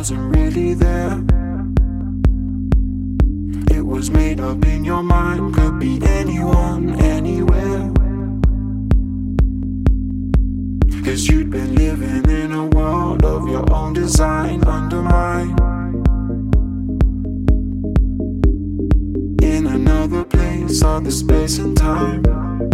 wasn't really there. It was made up in your mind, could be anyone, anywhere. 'Cause you'd been living in a world of your own design, under mine. In another place, other space and time.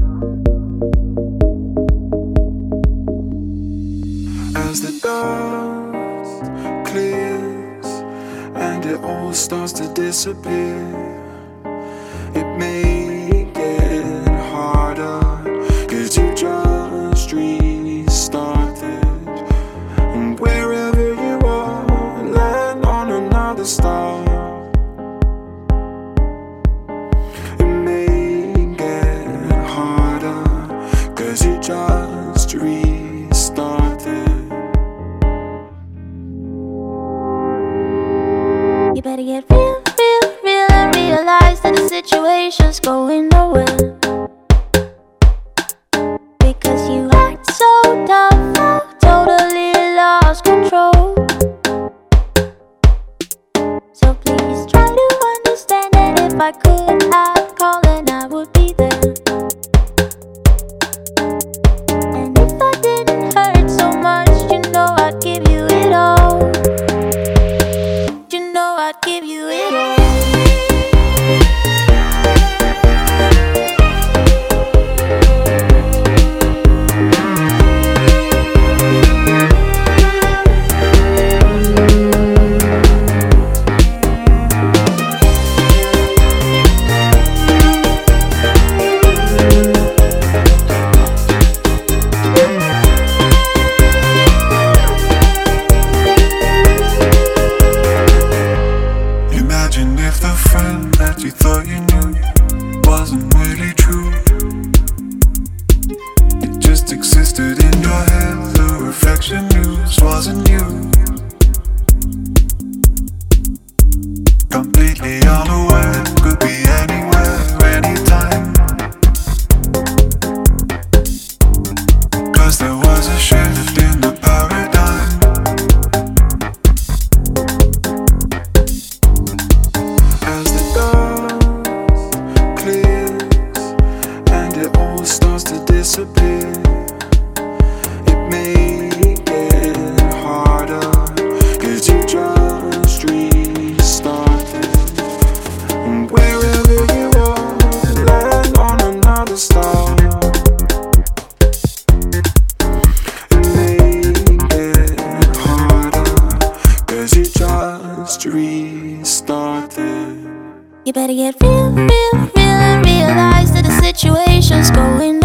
As the dust clears and it all starts to disappear, it may get harder, 'cause you just restarted. And wherever you are, land on another star. It may get harder, 'cause you just restarted. You better get real, real, real and realize that the situation's going nowhere. Because you act so tough, now totally lost control. So please try to understand that if I could, I'd call and I would be there. And if I didn't hurt so much, you know I'd give you it all. You know I'd give you it all. Imagine if the friend that you thought you knew wasn't really true. It just existed in your head, the reflection used wasn't you. Completely unaware, could be anywhere, anytime. 'Cause there was a shift in the paradigm. As the dust clears and it all starts to disappear, it may get harder, 'cause you just restarted. And wherever you are, land on another star. It may get harder, 'cause you just restarted. You better get real, real, real and realize that the situation's going